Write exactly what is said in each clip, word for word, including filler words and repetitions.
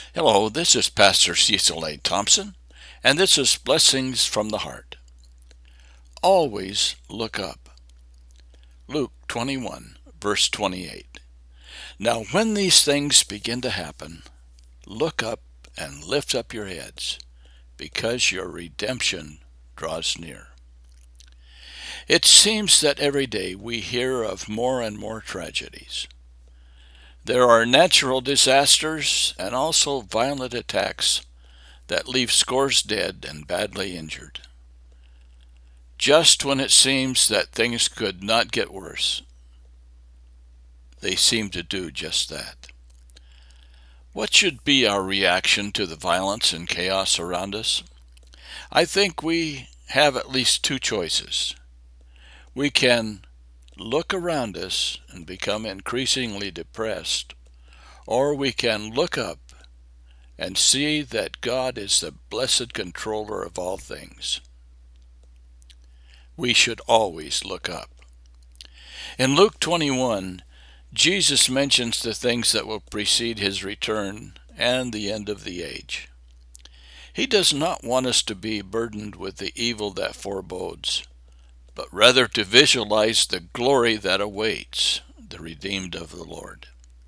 Hello, this is Pastor Cecil A. Thompson, and this is Blessings from the Heart. Always look up. Luke twenty-one, verse twenty-eight. Now when these things begin to happen, look up and lift up your heads, because your redemption draws near. It seems that every day we hear of more and more tragedies. There are natural disasters and also violent attacks that leave scores dead and badly injured. Just when it seems that things could not get worse, they seem to do just that. What should be our reaction to the violence and chaos around us? I think we have at least two choices. We can look around us and become increasingly depressed, or we can look up and see that God is the blessed controller of all things. We should always look up. In Luke twenty-one, Jesus mentions the things that will precede his return and the end of the age. He does not want us to be burdened with the evil that forebodes, but rather to visualize the glory that awaits the redeemed of the Lord.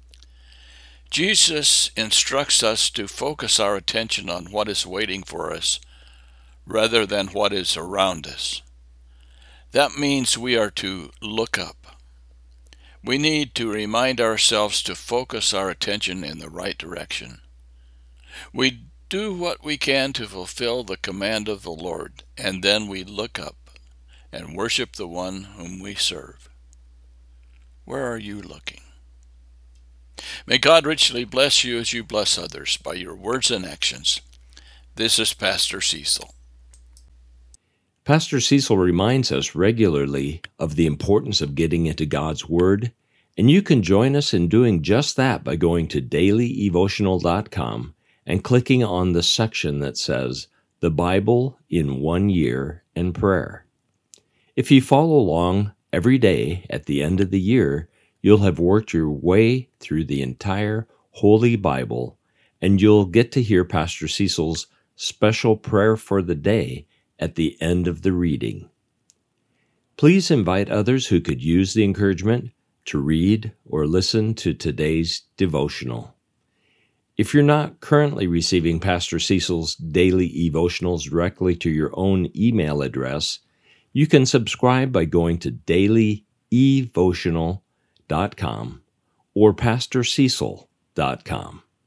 Jesus instructs us to focus our attention on what is waiting for us rather than what is around us. That means we are to look up. We need to remind ourselves to focus our attention in the right direction. We do what we can to fulfill the command of the Lord, and then we look up and worship the one whom we serve. Where are you looking? May God richly bless you as you bless others by your words and actions. This is Pastor Cecil. Pastor Cecil reminds us regularly of the importance of getting into God's Word, and you can join us in doing just that by going to daily evotional dot com and clicking on the section that says, The Bible in One Year and Prayer. If you follow along every day at the end of the year, you'll have worked your way through the entire Holy Bible, and you'll get to hear Pastor Cecil's special prayer for the day at the end of the reading. Please invite others who could use the encouragement to read or listen to today's devotional. If you're not currently receiving Pastor Cecil's daily devotionals directly to your own email address, you can subscribe by going to daily evotional dot com or pastor cecil dot com.